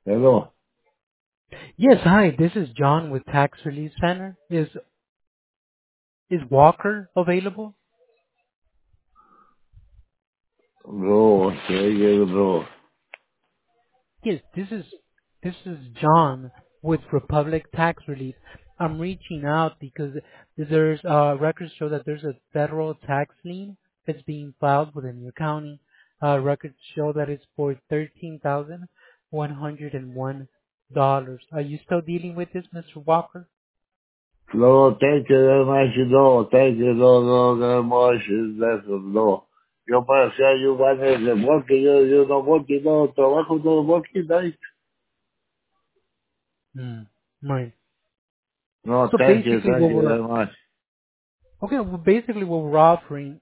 Hello. Yes, hi. This is John with Tax Relief Center. Is Walker available? No, no. Yes, this is John with Republic Tax Relief. I'm reaching out because there's records show that there's a federal tax lien that's being filed within your county. Records show that it's for $13,101. Are you still dealing with this, Mr. Walker? No, thank you very much. No, thank you. No, very much. That's no. Yo pasé a one de porque yo no porque no trabajo no porque night. Hmm. Right. No, So thank basically, you very much. what we're offering